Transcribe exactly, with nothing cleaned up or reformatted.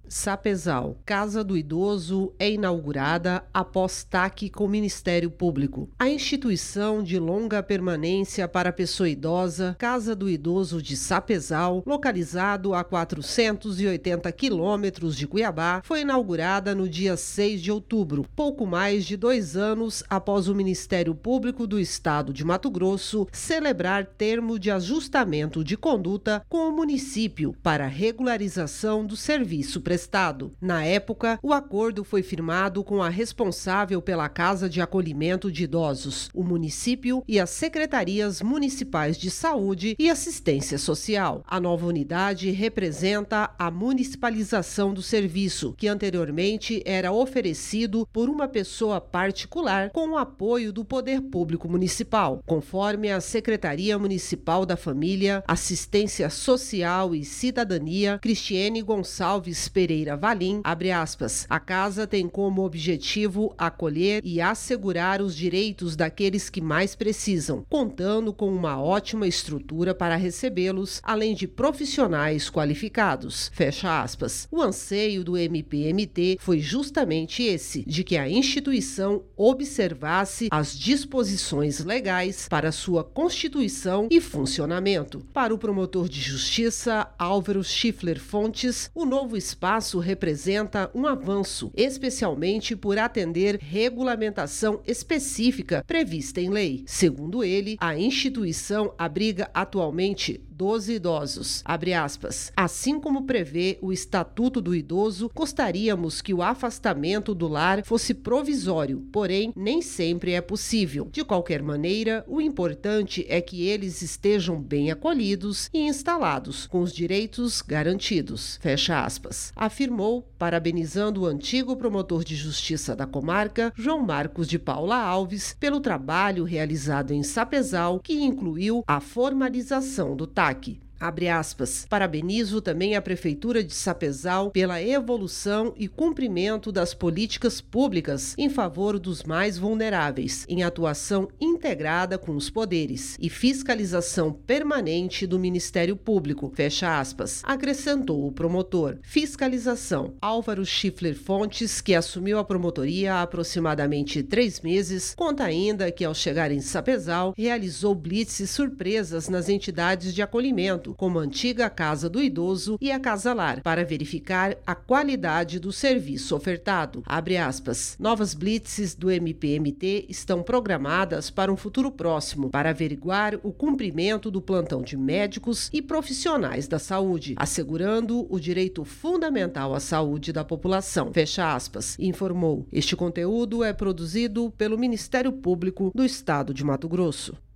Sapezal, Casa do Idoso é inaugurada após T A C com o Ministério Público. A instituição de longa permanência para a pessoa idosa, Casa do Idoso de Sapezal, localizado a quatrocentos e oitenta quilômetros de Cuiabá, foi inaugurada no dia seis de outubro, pouco mais de dois anos após o Ministério Público do Estado de Mato Grosso celebrar termo de ajustamento de conduta com o município para regularização do serviço prestado. Estado. Na época, o acordo foi firmado com a responsável pela Casa de Acolhimento de Idosos, o município e as secretarias municipais de saúde e assistência social. A nova unidade representa a municipalização do serviço, que anteriormente era oferecido por uma pessoa particular com o apoio do Poder Público Municipal, conforme a Secretaria Municipal da Família, Assistência Social e Cidadania, Cristiane Gonçalves Pereira Valim, abre aspas, a casa tem como objetivo acolher e assegurar os direitos daqueles que mais precisam, contando com uma ótima estrutura para recebê-los, além de profissionais qualificados, fecha aspas. O anseio do M P M T foi justamente esse, de que a instituição observasse as disposições legais para sua constituição e funcionamento. Para o promotor de justiça Álvaro Schiffler Fontes, o novo espaço representa um avanço, especialmente por atender regulamentação específica prevista em lei. Segundo ele, a instituição abriga atualmente doze idosos, abre aspas. Assim como prevê o Estatuto do Idoso, gostaríamos que o afastamento do lar fosse provisório, porém nem sempre é possível. De qualquer maneira, o importante é que eles estejam bem acolhidos e instalados, com os direitos garantidos, fecha aspas. Afirmou, parabenizando o antigo promotor de justiça da comarca, João Marcos de Paula Alves, pelo trabalho realizado em Sapezal, que incluiu a formalização do T A C. Abre aspas, parabenizo também a Prefeitura de Sapezal pela evolução e cumprimento das políticas públicas em favor dos mais vulneráveis, em atuação integrada com os poderes e fiscalização permanente do Ministério Público, fecha aspas, acrescentou o promotor. Fiscalização. Álvaro Schiffler Fontes, que assumiu a promotoria há aproximadamente três meses, conta ainda que ao chegar em Sapezal, realizou blitzes surpresas nas entidades de acolhimento, como a antiga Casa do Idoso e a Casa Lar, para verificar a qualidade do serviço ofertado. Abre aspas. Novas blitzes do M P M T estão programadas para um futuro próximo, para averiguar o cumprimento do plantão de médicos e profissionais da saúde, assegurando o direito fundamental à saúde da população. Fecha aspas, informou. Este conteúdo é produzido pelo Ministério Público do Estado de Mato Grosso.